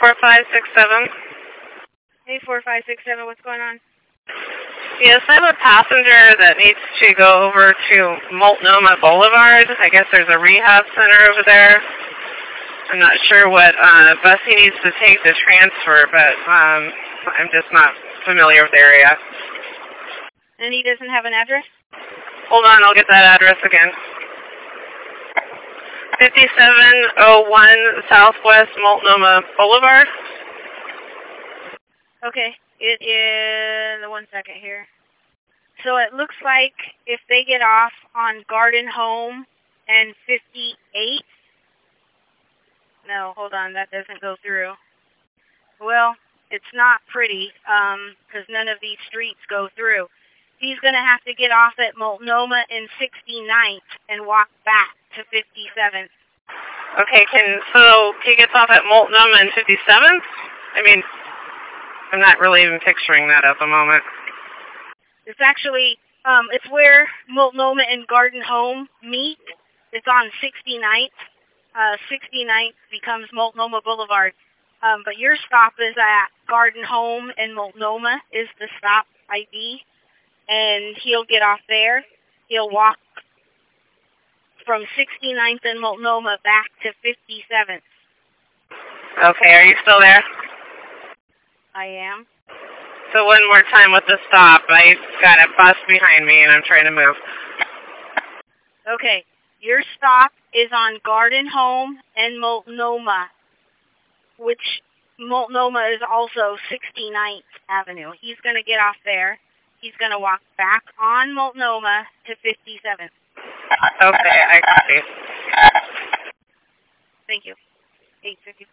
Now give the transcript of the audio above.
84567. 84567, what's going on? Yes, I have a passenger that needs to go over to Multnomah Boulevard. I guess there's a rehab center over there. I'm not sure what bus he needs to take to transfer, but I'm just not familiar with the area. And he doesn't have an address? Hold on, I'll get that address again. 5701 Southwest Multnomah Boulevard. Okay, it is, 1 second here. So it looks like if they get off on Garden Home and 58, no, hold on, that doesn't go through. Well, it's not pretty, because none of these streets go through. He's going to have to get off at Multnomah and 69th and walk back to 57th. Okay, so he gets off at Multnomah and 57th? I mean, I'm not really even picturing that at the moment. It's actually, it's where Multnomah and Garden Home meet. It's on 69th. 69th becomes Multnomah Boulevard. But your stop is at Garden Home and Multnomah is the stop ID. And he'll get off there. He'll walk from 69th and Multnomah back to 57th. Okay, are you still there? I am. So one more time with the stop. I got a bus behind me and I'm trying to move. Okay, your stop is on Garden Home and Multnomah, which Multnomah is also 69th Avenue. He's going to get off there. He's going to walk back on Multnomah to 57th. Okay, I got you. Thank you. 854.